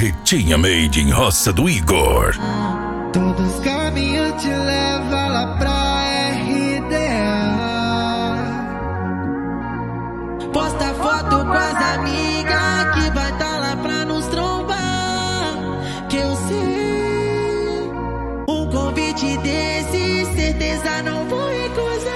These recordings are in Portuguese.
Carretinha Made in Roça do Igor. Todos os caminhos te levam lá pra RDA. Posta foto com as amigas que vai tá lá pra nos trombar. Que eu sei, um convite desse certeza não vou recusar.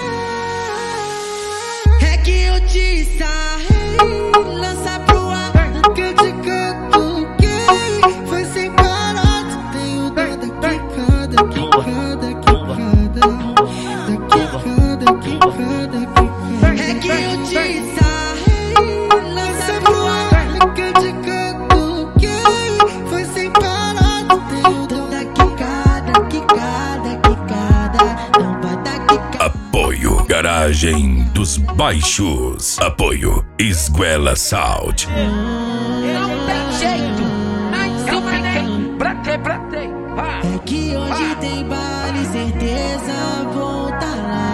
É que eu te sarrei, lança pro ar. Que eu te catuquei, foi sem parar. Tu tem o dó da quicada, quicada, quicada. Da quicada, quicada, quicada. É que eu te sarrei, lança pro ar. Que eu te catuquei, foi sem parar. Tu tem o dó da quicada, quicada, quicada. Não vai dar quicada. Apoio Garagem dos Baixos. Apoio Esguela Sound. Não tem jeito, mas eu fiquei pra ter. É que hoje tem baile, certeza vou tá lá.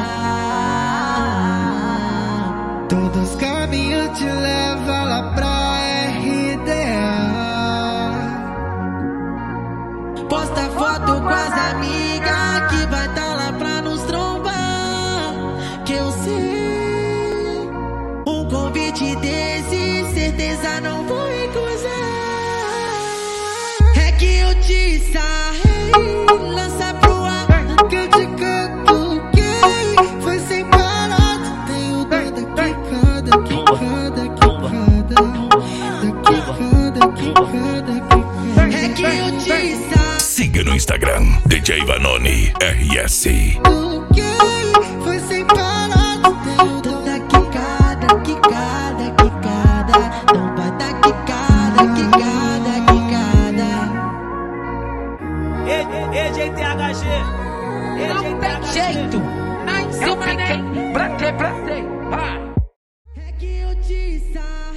Todos os caminhos te levam lá pra RDA. Posta foto com as amigas que vai tá lá pra nos trombar. Que eu sei, um convite desse certeza não vou recusar. É que eu te sarrei, lança pro ar. Que eu te catuquei, foi sem parar. Tu tem o dó da quicada, quicada, quicada. Da quicada, quicada, É que eu te sarrei. Siga no Instagram DJ Vanoni RS. quicada. Foi sem parar. Tu tem o dó Da quicada, quicada, quicada. Não vai dar quicada, quicada, quicada. EGTHG. Não tem jeito, mas eu fiquei pra ter. É que eu te sarrei.